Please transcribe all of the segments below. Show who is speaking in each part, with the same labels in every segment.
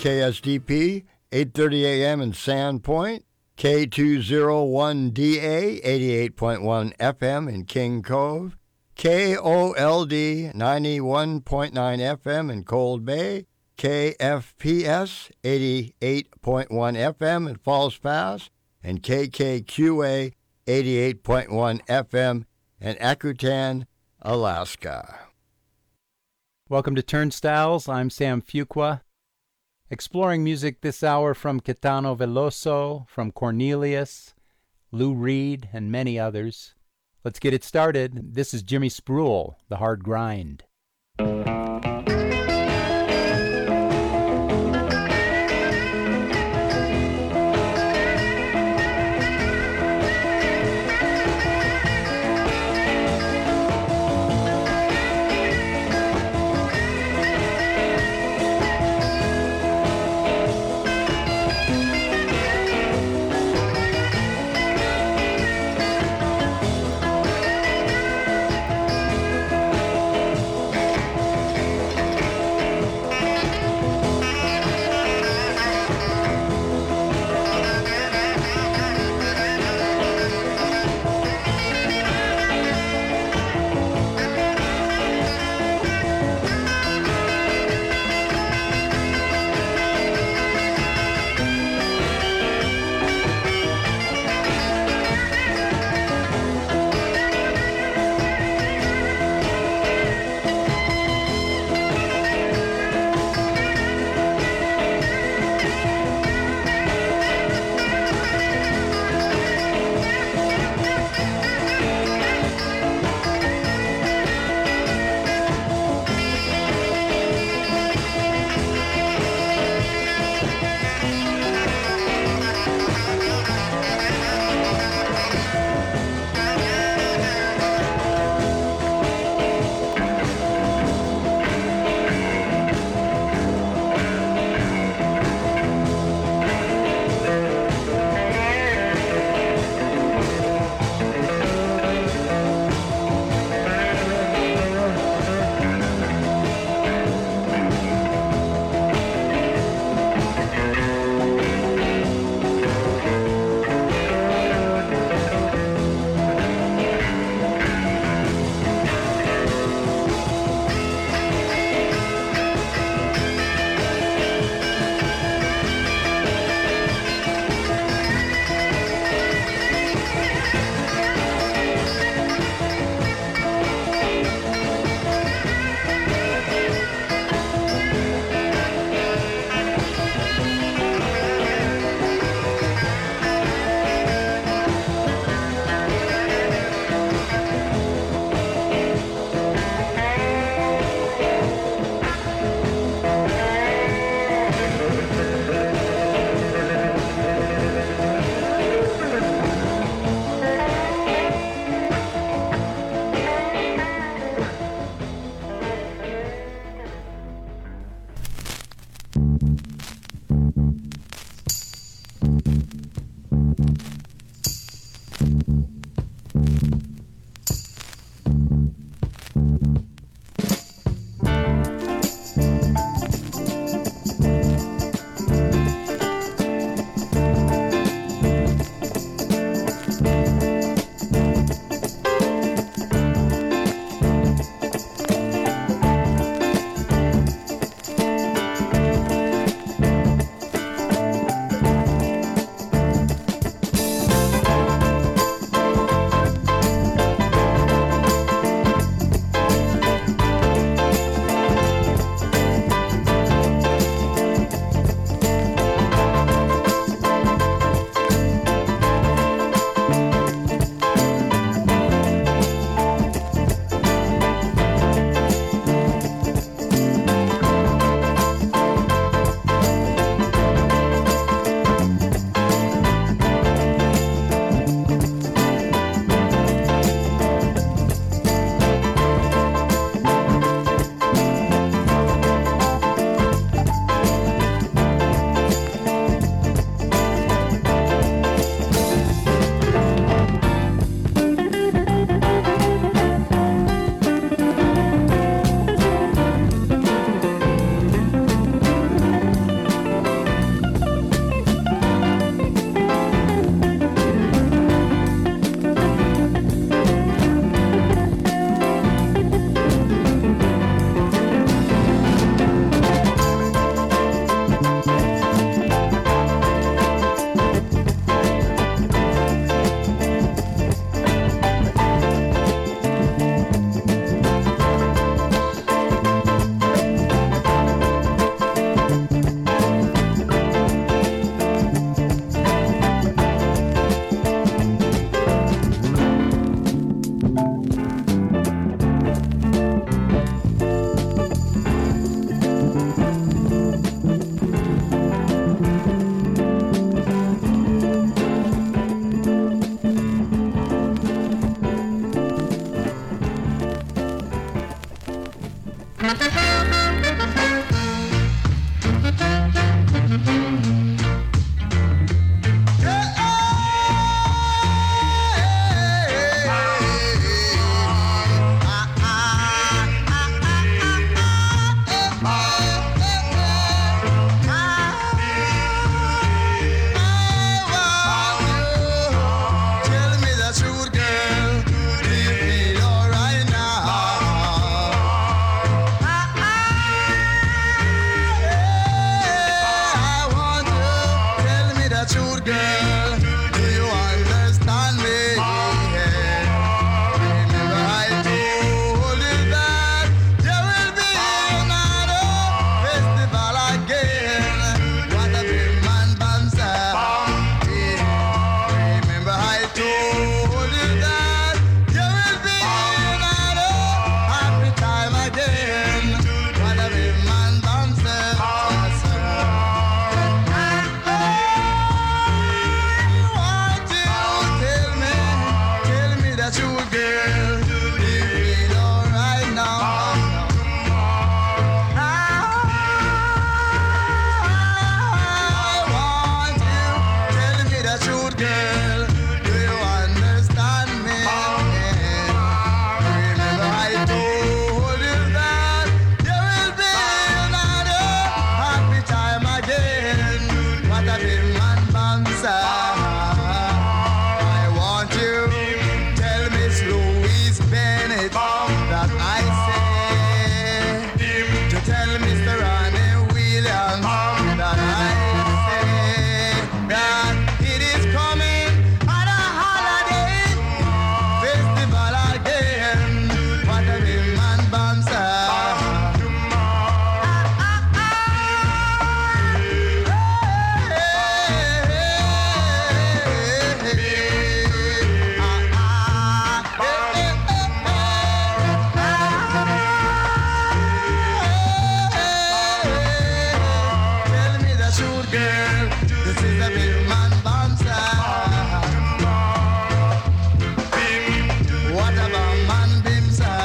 Speaker 1: KSDP, 8:30 a.m. in Sandpoint, K201DA, 88.1 FM in King Cove, KOLD, 91.9 FM in Cold Bay, KFPS, 88.1 FM in Falls Pass, and KKQA, 88.1 FM in Akutan, Alaska.
Speaker 2: Welcome to Turnstiles. I'm Sam Fuqua. Exploring music this hour from Caetano Veloso, from Cornelius, Lou Reed, and many others. Let's get it started. This is Jimmy Spruill, The Hard Grind.
Speaker 3: girl. This is a big man bouncer. What about man bimsa?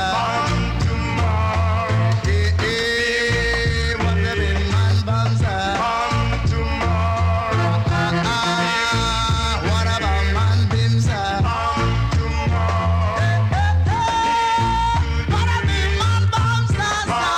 Speaker 3: What a big man bouncer. What about man bimsa? What a big man bouncer.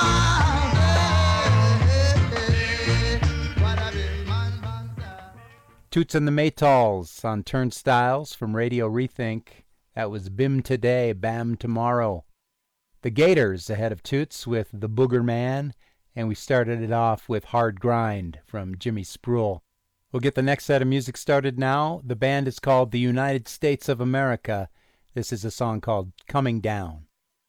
Speaker 3: What a big man bouncer.
Speaker 2: Toots and the Maytals on Turnstiles from Radio Rethink. That was Bim Today, Bam Tomorrow. The Gators ahead of Toots with The Booger Man, and we started it off with Hard Grind from Jimmy Spruill. We'll get the next set of music started now. The band is called the United States of America. This is a song called Coming Down.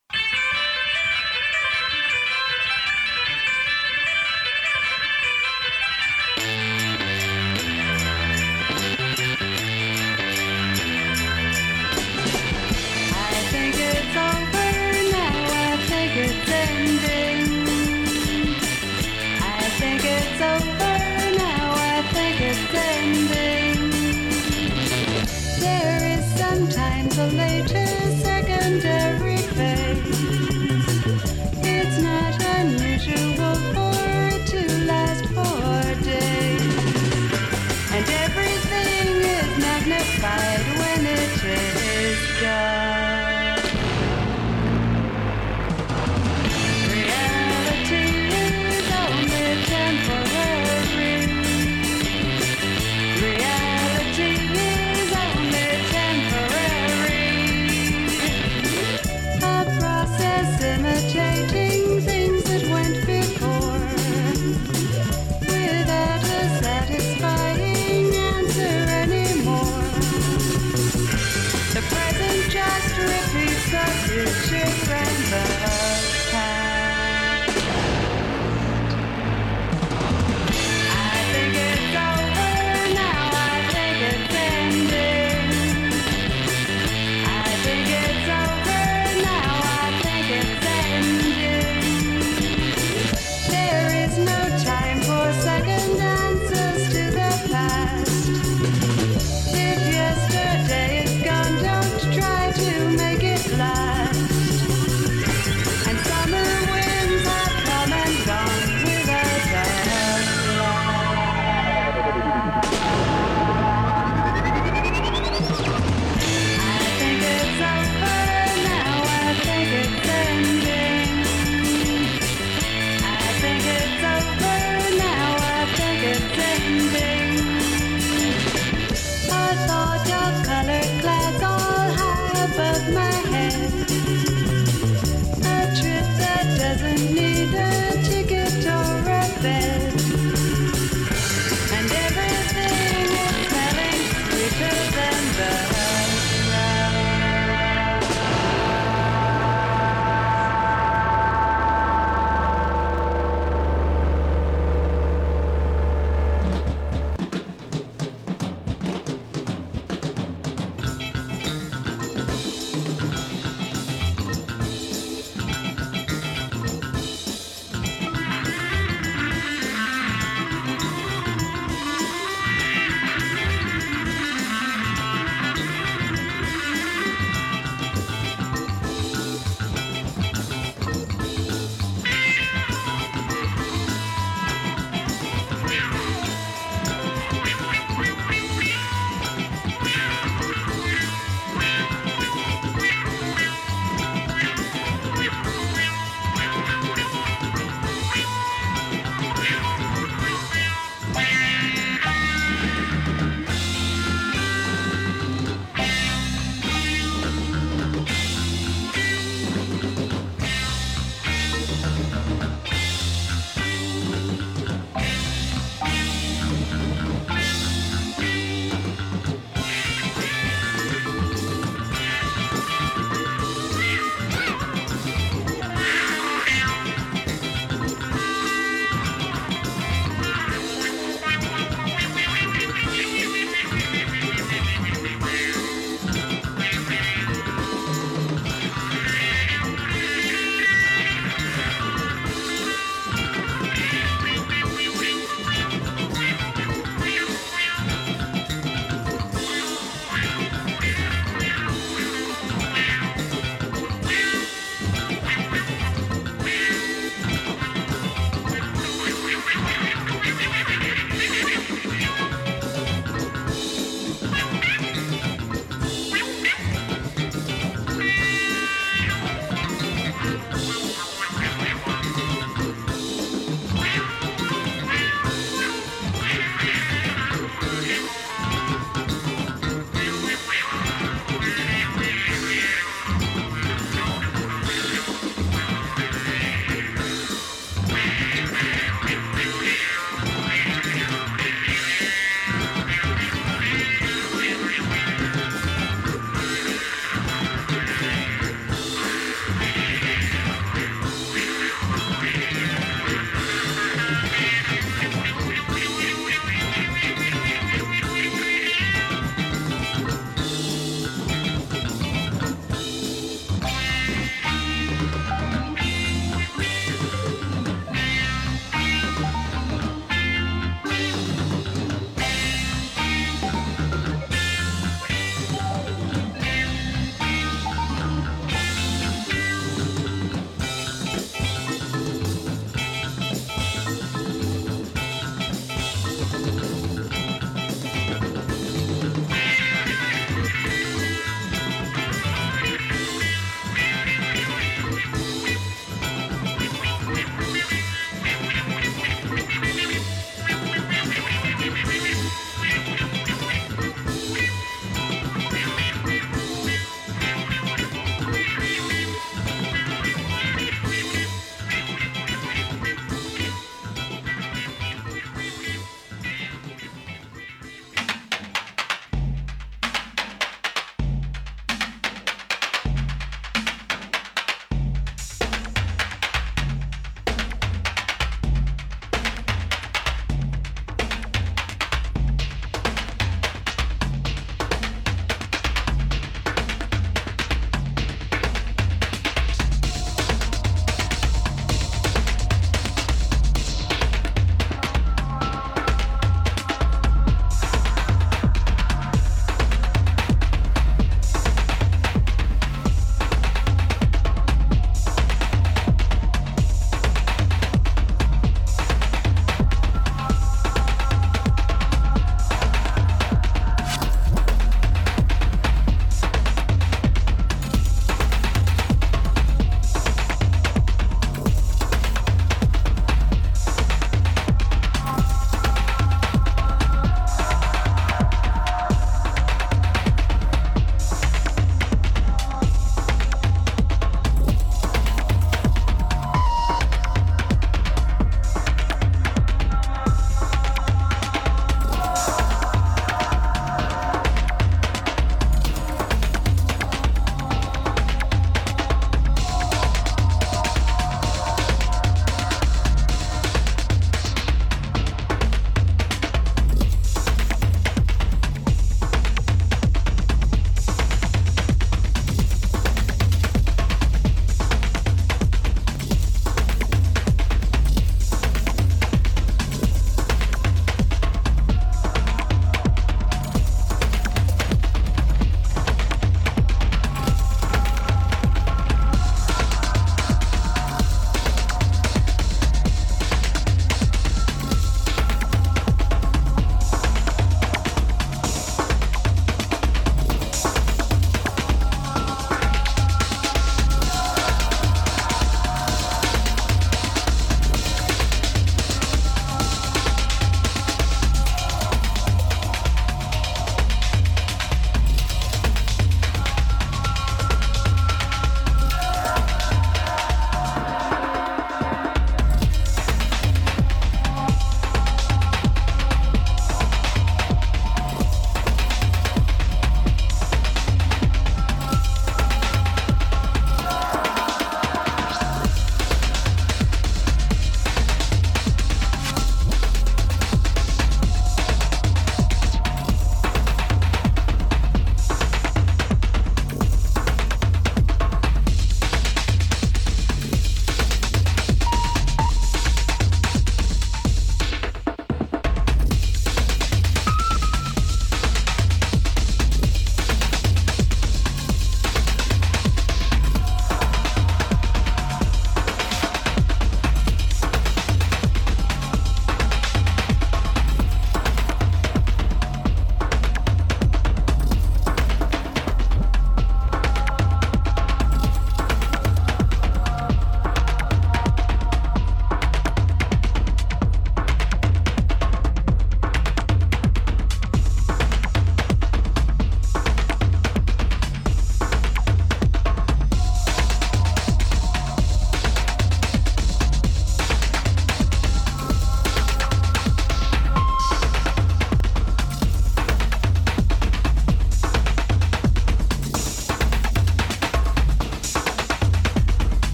Speaker 4: I think it's over now, I think it's ending. I think it's over now, I think it's ending. There is sometimes a later secondary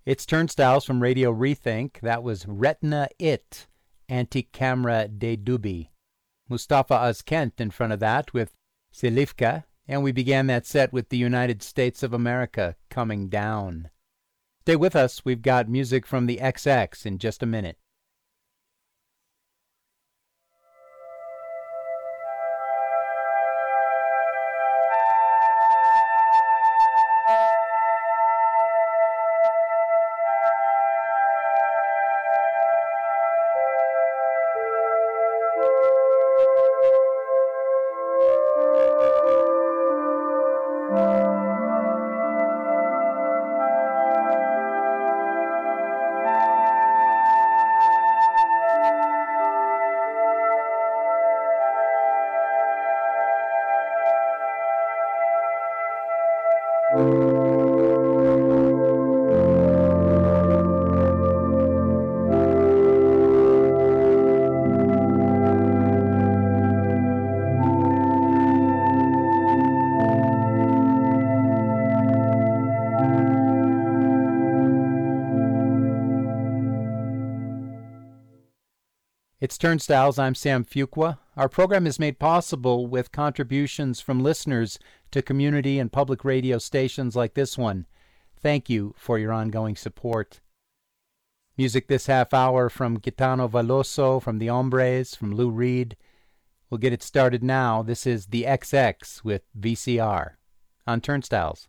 Speaker 2: It's Turnstiles from Radio Rethink. That was Retina It, Anti-Camera de Dubi. Mustafa Azkent in front of that with Selifka, and we began that set with the United States of America, Coming Down. Stay with us. We've got music from the XX in just a minute. It's Turnstiles. I'm Sam Fuqua. Our program is made possible with contributions from listeners to community and public radio stations like this one. Thank you for your ongoing support. Music this half hour from Gaetano Veloso, from the Hombres, from Lou Reed. We'll get it started now. This is the XX with VCR on Turnstiles.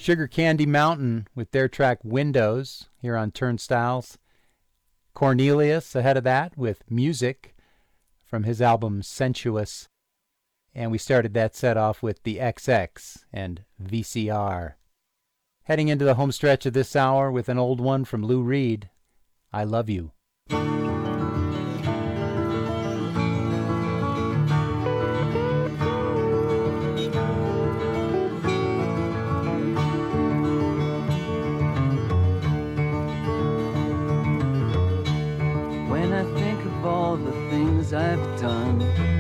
Speaker 2: Sugar Candy Mountain with their track Windows here on Turnstiles. Cornelius ahead of that with Music from his album Sensuous. And we started that set off with the XX and VCR. Heading into the home stretch of this hour with an old one from Lou Reed, I Love You.
Speaker 5: When I think of all the things I've done,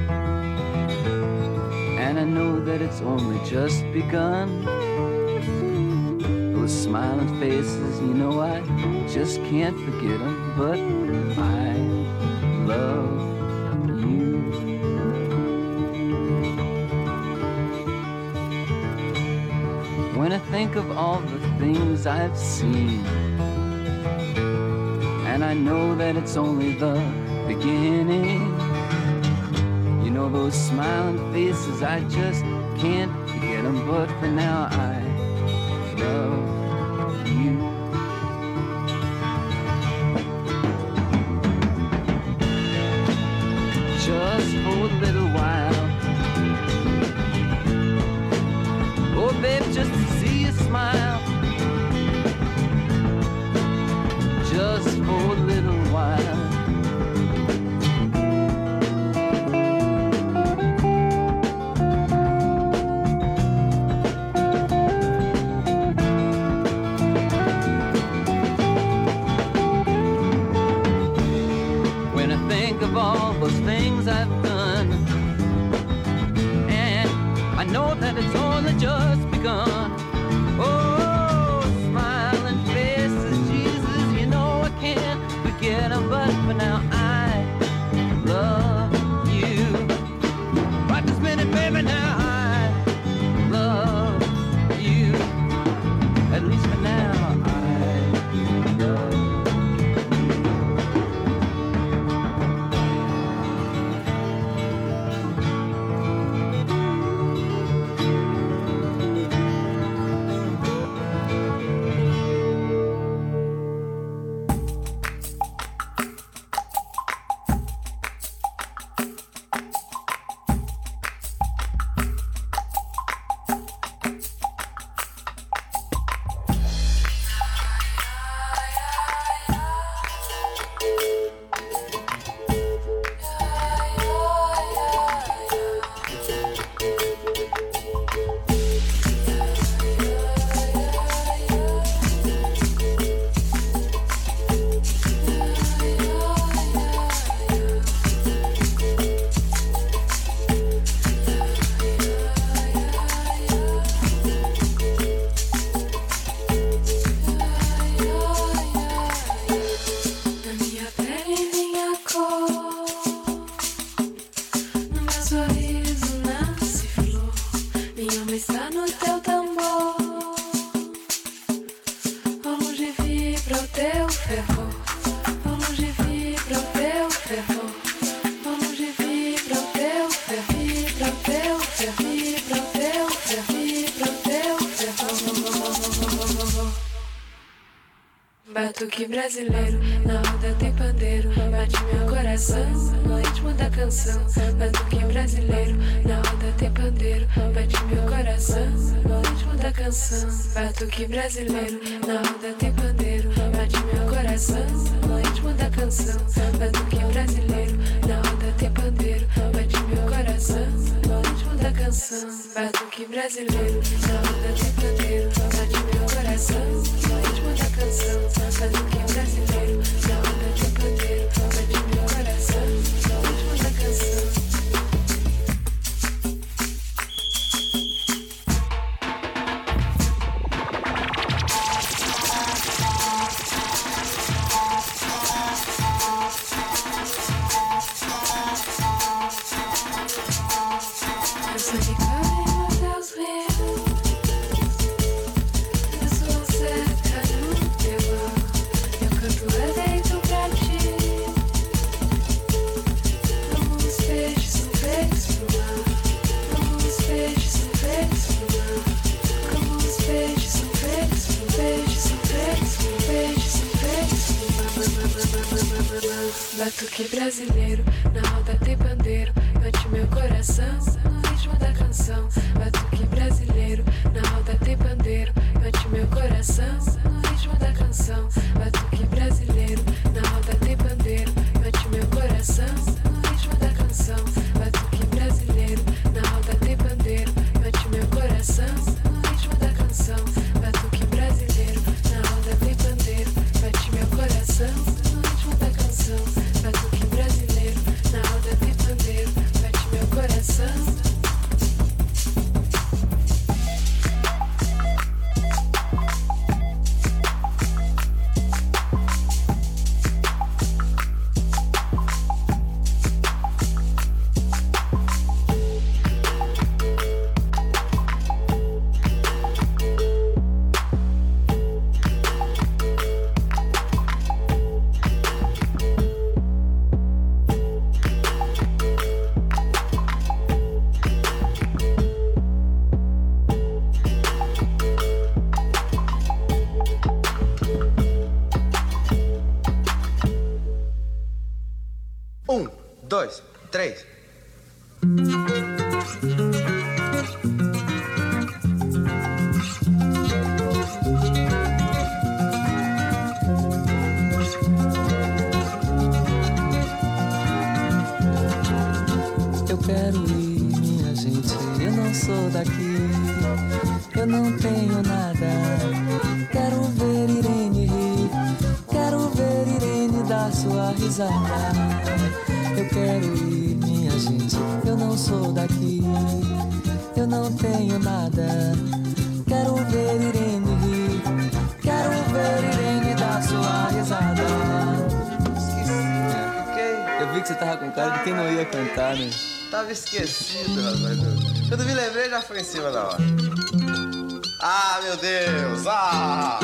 Speaker 5: and I know that it's only just begun, those smiling faces, you know I just can't forget them, but I love you. When I think of all the things I've seen, and I know that it's only the beginning, you know those smiling faces, I just can't forget them, but for now I love you. Just for a little while, oh babe, just to see you smile, just for a little while. When I think of all those things I've done, and I know that it's only just begun. Oh, smiling faces, Jesus, you know I can't forget them, but for now I love you. Right this minute, baby, now I love you. At least for now I love you.
Speaker 6: Batuque brasileiro, na roda tem pandeiro, bate meu coração no ritmo da canção. Batuque brasileiro, na roda tem pandeiro, bate meu coração no ritmo da canção. Batuque brasileiro, na roda tem pandeiro, bate meu coração no ritmo da canção. Batuque brasileiro, na roda tem pandeiro, bate meu coração no ritmo da canção. Batuque brasileiro, na roda tem pandeiro, bate meu coração no ritmo da canção. Batuque brasileiro, na onda de pandeiro, bate meu coração no ritmo da canção. Eu sou de carne no Deus meu, eu sou certa no teu ar. Batuque brasileiro, na roda tem pandeiro. Bate meu coração no ritmo da canção. Batuque brasileiro, na roda tem pandeiro. Bate meu coração no ritmo da canção. Batuque brasileiro, na roda tem pandeiro. Bate meu coração no ritmo da canção. Batuque brasileiro, na roda tem pandeiro. Bate meu coração no ritmo da canção. Batuque brasileiro, na roda tem pandeiro. Bate meu coração no ritmo da canção. Batuque brasileiro, na roda tem pandeiro. Bate meu coração.
Speaker 7: Dois, três.
Speaker 5: Eu quero ir, minha gente, eu não sou daqui, eu não tenho nada. Quero ver Irene rir, quero ver Irene dar sua risada. Eu quero ir, minha gente, eu não sou daqui, eu não tenho nada. Quero ver Irene rir, quero ver Irene dar sua risada.
Speaker 7: Esqueci, né? Fiquei.
Speaker 5: Eu vi que você tava com cara de quem não ia cantar, né?
Speaker 7: Tava esquecido, rapaz. Quando me lembrei, já foi em cima da hora. Ah, meu Deus! Ah!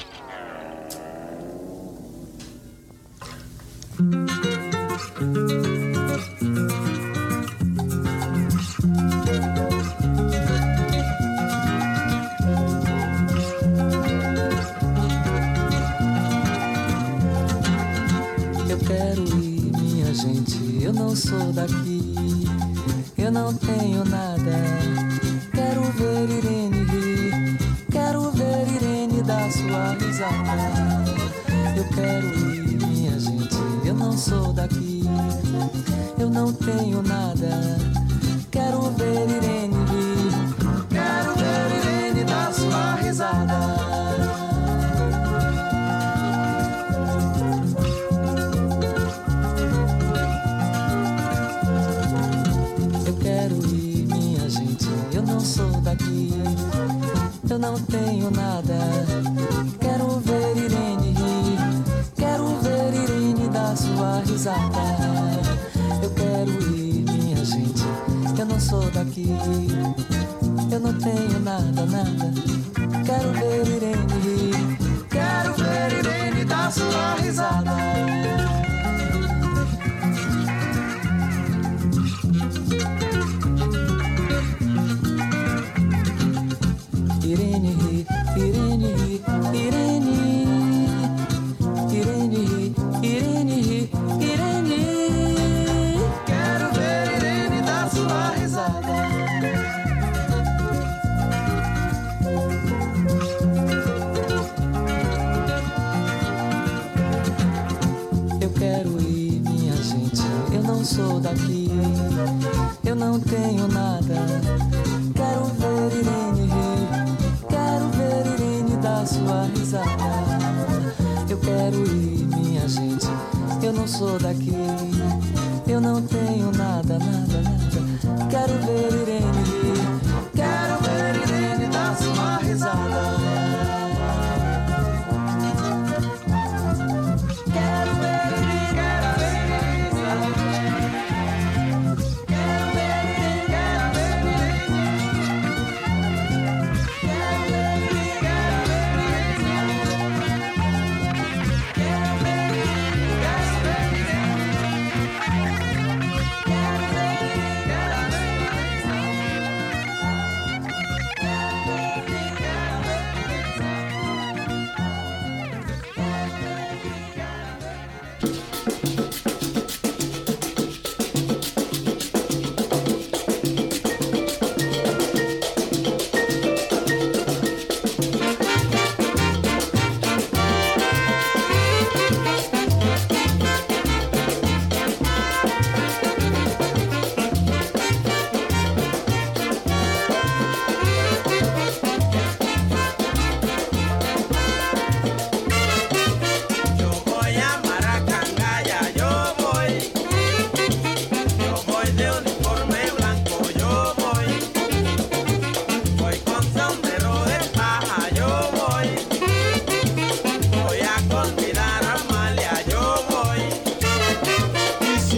Speaker 5: Eu quero ir, minha gente, eu não sou daqui, eu não tenho nada. Quero ver Irene rir, quero ver Irene dar sua risada. Eu quero ir, minha gente, eu não sou daqui, eu não tenho nada. Quero ver Irene rir, quero ver Irene dar sua risada. Eu não sou daqui, eu não tenho nada. Quero ver Irene rir, quero ver Irene dar sua risada. Eu quero ir, minha gente, eu não sou daqui, eu não tenho nada, nada. Quero ver Irene rir, quero ver Irene dar sua risada. Irene ri, Irene ri, Irene, Irene ri, Irene ri, Irene. Quero ver Irene dar sua risada. Eu quero ir, minha gente, eu não sou daqui, eu não tenho nada. Quero ver Irene rir, quero ver Irene dar sua risada. Eu quero ir, minha gente, eu não sou daqui, eu não tenho nada, nada, nada. Quero ver Irene rir, quero ver Irene dar sua risada. Quero ver Irene, quero ver Irene, quero ver Irene, quero ver Irene.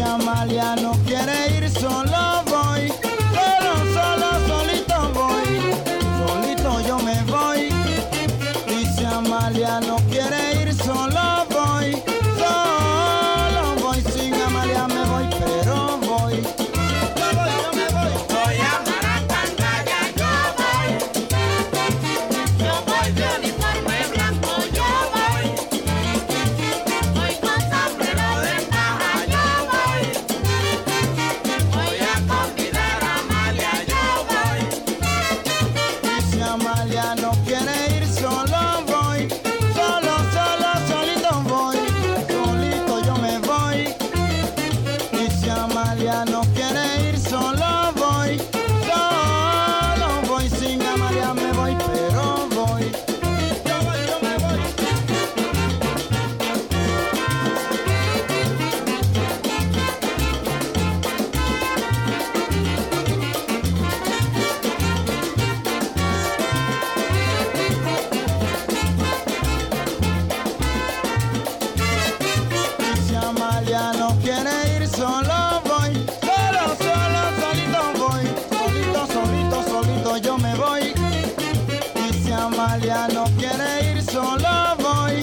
Speaker 3: Amalia no quiere ir solo voy, solo, solito voy, solito yo me voy. Y si Amalia no quiere ir solo voy, sin Amalia me voy, pero voy. Yo me voy. Voy a Maracandaya, yo voy de uniforme blanco, yo voy. Voy con sombrero de paja, yo voy a convidar a Amalia, yo voy. Y si Amalia no quiere ir solo voy, solito voy, solito yo me voy. Y si Amalia no quiere ir solo voy, sin Amalia me voy, pero voy. Yo me voy. Y si Amalia no quiere ir solo voy, solito voy, solito yo me voy. Y si Amalia no quiere ir solo voy,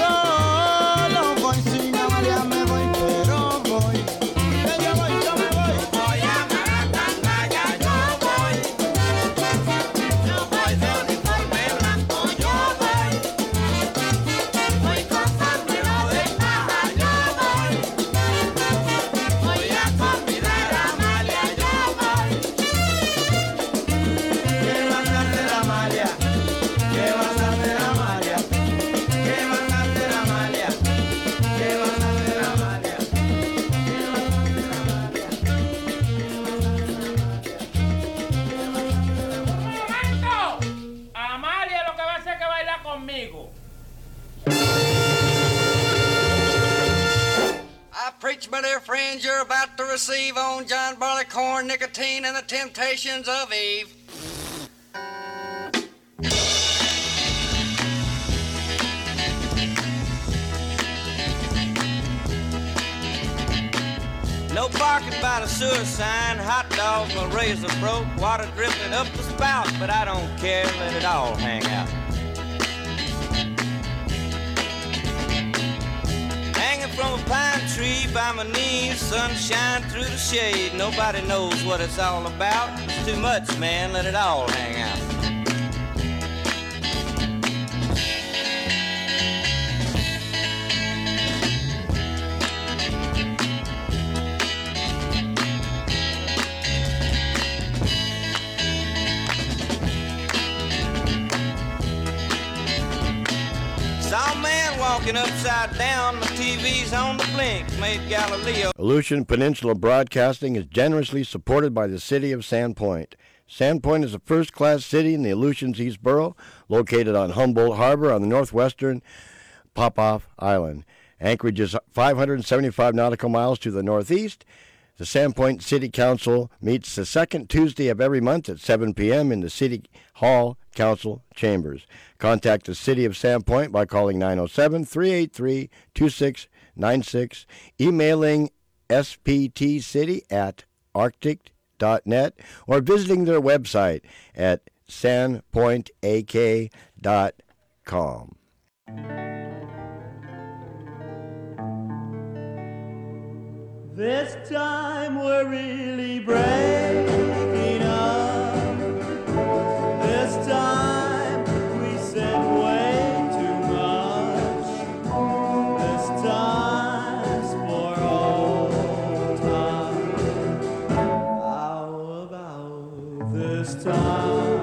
Speaker 3: sin Amalia me voy, pero voy. Yo me voy. Voy a Maracandaya, yo voy de uniforme blanco, yo voy con sombrero de paja, yo voy a convidar a Amalia, yo voy. ¿Qué vas a hacer, Amalia? ¿Qué vas a hacer, Amalia? ¿Qué vas a hacer, Amalia? ¿Qué vas a hacer, Amalia?
Speaker 8: Amalia lo que va a hacer es que bailar conmigo.
Speaker 9: I preach, my dear friends, you're about to receive on John Barleycorn, nicotine, and the temptations of Eve. No barking by the sewer sign, hot dogs, my razor broke, water dripping up the spout, but I don't care, let it all hang out. Hanging from a pine tree by my knees, sunshine through the shade, nobody knows what it's all about. It's too much, man, let it all hang out. Saw a man walking upside down, my TV's on the blink, made Galileo.
Speaker 1: Aleutian Peninsula Broadcasting is generously supported by the city of Sandpoint. Sandpoint is a first-class city in the Aleutians East Borough, located on Humboldt Harbor on the northwestern Popoff Island. Anchorage is 575 nautical miles to the northeast. The Sandpoint City Council meets the second Tuesday of every month at 7 p.m. in the City Hall Council Chambers. Contact the City of Sandpoint by calling 907-383-2696, emailing sptcity@arctic.net, or visiting their website at sandpointak.com.
Speaker 3: This time we're really breaking up. This time we said way too much. This time's for all time. How about this time?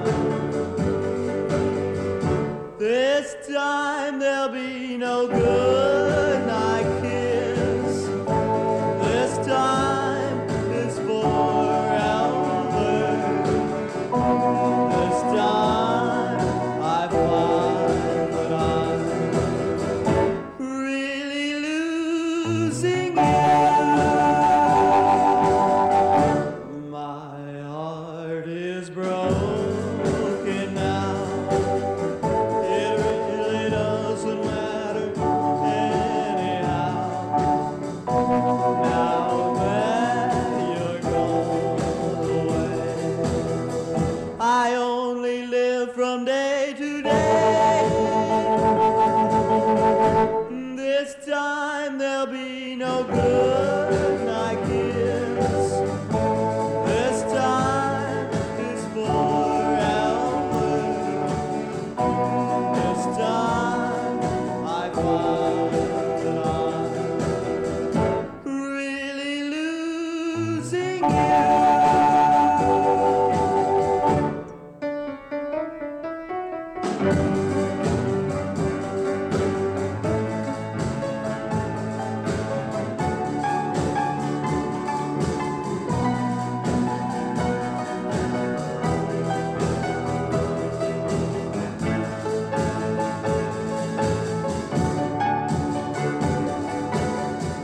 Speaker 3: This time there'll be no good night kiss. This time is forever. This time I find losing you.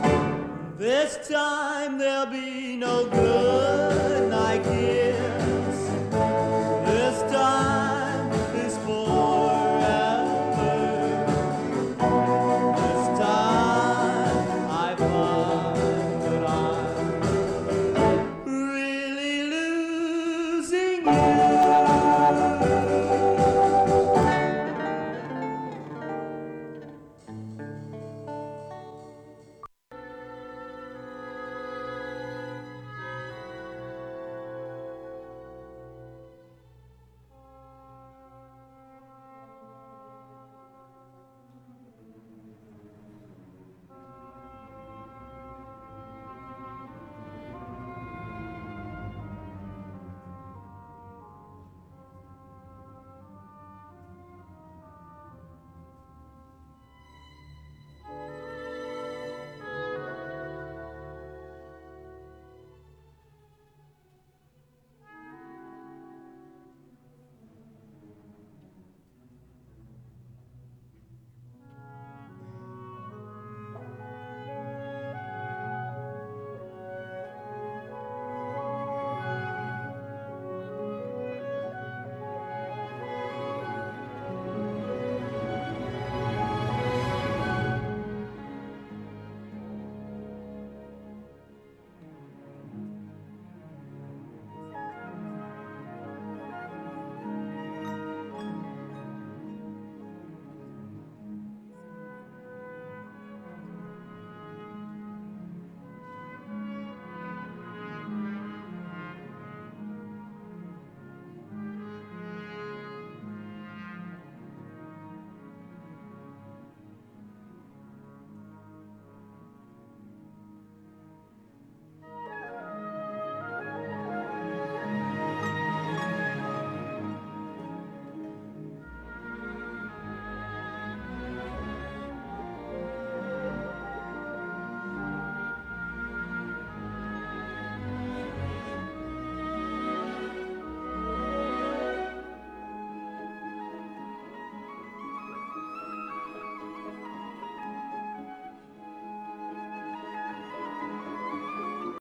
Speaker 3: This time there'll be no good night kiss.